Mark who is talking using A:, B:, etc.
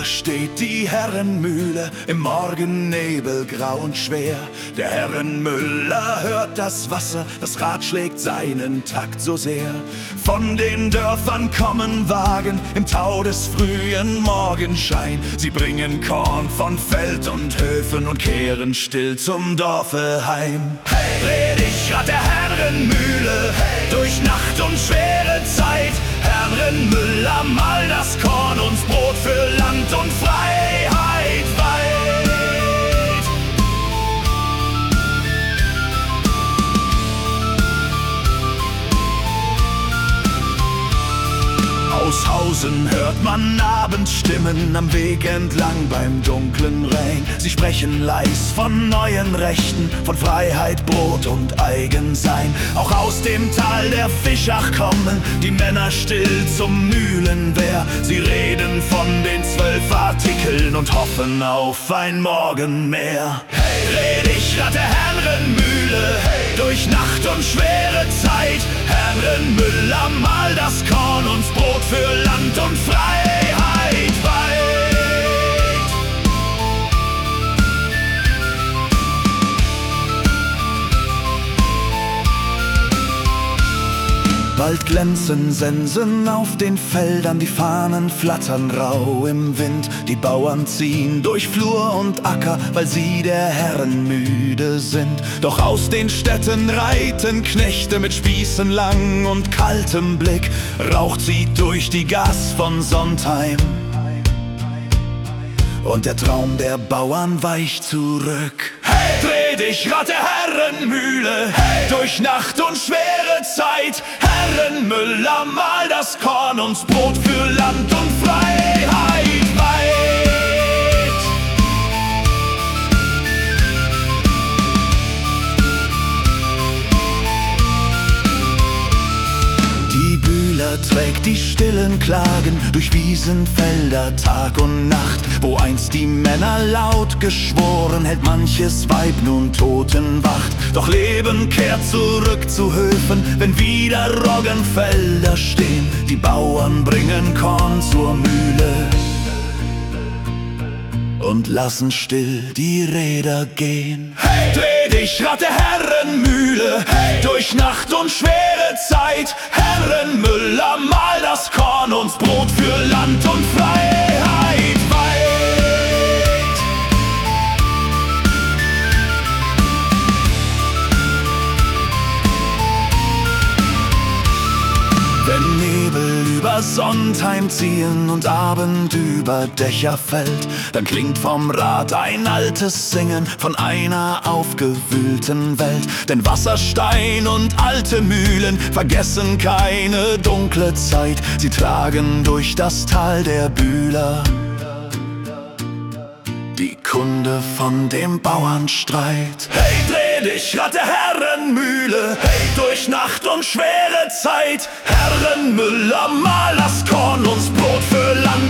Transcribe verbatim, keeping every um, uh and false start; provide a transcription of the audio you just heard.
A: steht die Herrenmühle im Morgennebel grau und schwer. Der Herrenmüller hört das Wasser, das Rad schlägt seinen Takt so sehr. Von den Dörfern kommen Wagen im Tau des frühen Morgenschein. Sie bringen Korn von Feld und Höfen und kehren still zum Dorfe heim. Hey, dreh dich, Rad der Herrenmühle, hey, durch Nacht und schwere Zeit. Herrenmüller, mal das Korn, uns Brot für Land und Freiheit weit. Aus Hausen hört man Abendstimmen am Weg entlang beim dunklen Rhein. Sie sprechen leis von neuen Rechten, von Freiheit, Brot und Eigensein. Auch aus dem Tal der Fischach kommen die Männer still zum Mühlenwehr. Sie reden von den zwölf Artikeln und hoffen auf ein Morgenmeer. Hey, dreh dich, Rad der Herrenmühle, hey, durch Nacht und schwere Zeit. Herrenmüller, mal das Korn, uns Brot für Land und Freiheit weit. Bald glänzen Sensen auf den Feldern, die Fahnen flattern rau im Wind. Die Bauern ziehen durch Flur und Acker, weil sie der Herren müde sind. Doch aus den Städten reiten Knechte mit Spießen lang und kaltem Blick. Rauch zieht durch die Gass von Sontheim und der Traum der Bauern weicht zurück. Hey, dreh dich, Rad der Herrenmühle, hey, durch Nacht und schwere Zeit. Herrenmüller, mal das Korn, uns Brot für Land und Freiheit weit. Die Bühler trägt die stillen Klagen durch Wiesenfelder Tag und Nacht. Wo einst die Männer laut geschworen, hält manches Weib nun Totenwacht. Doch Leben kehrt zurück zu Höfen, wenn wieder Roggenfelder stehen. Die Bauern bringen Korn zur Mühle und lassen still die Räder gehen. Hey, dreh dich, Rad der Herrenmühle, hey, durch Nacht und schwere Zeit. Herrenmüller, mal das Korn, uns Brot für Land und Freiheit weit. Wenn Nebel über Sontheim ziehen und Abend über Dächer fällt, dann klingt vom Rad ein altes Singen von einer aufgewühlten Welt. Denn Wasserstein und alte Mühlen vergessen keine dunkle Zeit. Sie tragen durch das Tal der Bühler die Kunde von dem Bauernstreit. Hey, dreh dich, Rad der Herrenmühle, hey, durch Nacht und schwere Zeit. Herrenmüller, mal das Korn, uns Brot für Land